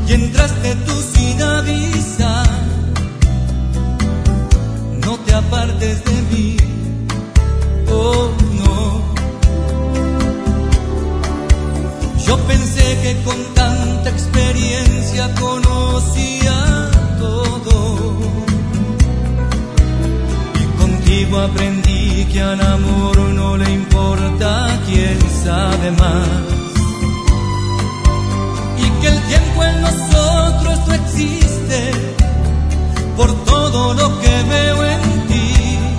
y entraste tú sin avisar. No te apartes de mí, oh no. Yo pensé que con tanta experiencia conocía todo, y contigo aprendí que al amor no le importa quién sabe más, y que el tiempo en nosotros no existe por todo lo que veo en ti.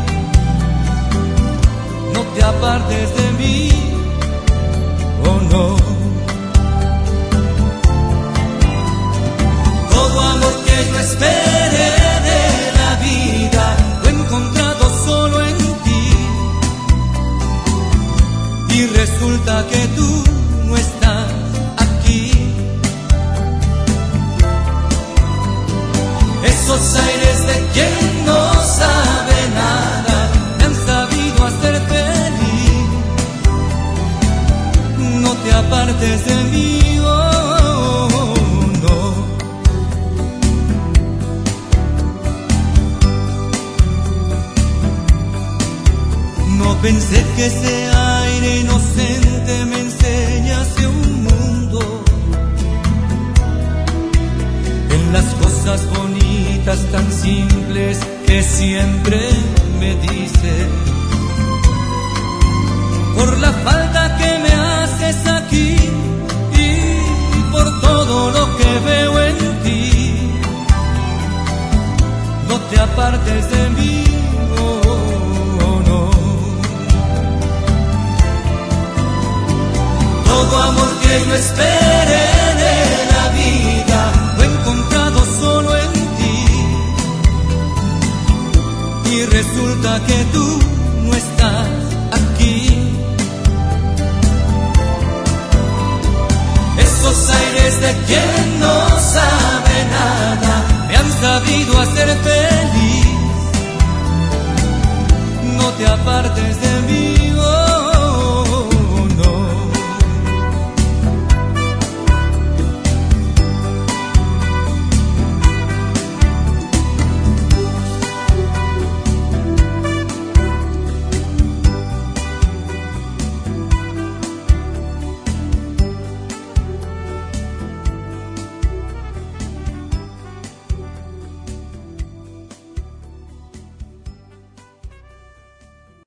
No te apartes de mí, oh no. Todo amor que yo esperé de la vida lo he encontrado solo en ti, y resulta que tú no estás aquí. Esos aires de quien no sabe nada me han sabido hacer feliz. No te apartes de mí, oh no. No pensé que ese aire inocente me enseñase un mundo en las cosas bonitas tan simples que siempre me dices. Por la falta que me haces aquí y por todo lo que veo en ti, no te apartes de mí, oh no. Todo amor que yo esperé de la vida lo he encontrado solo en ti, y resulta que tú no estás aquí. Esos aires de quien no sabe nada me han sabido hacer feliz. No te apartes de mí, oh.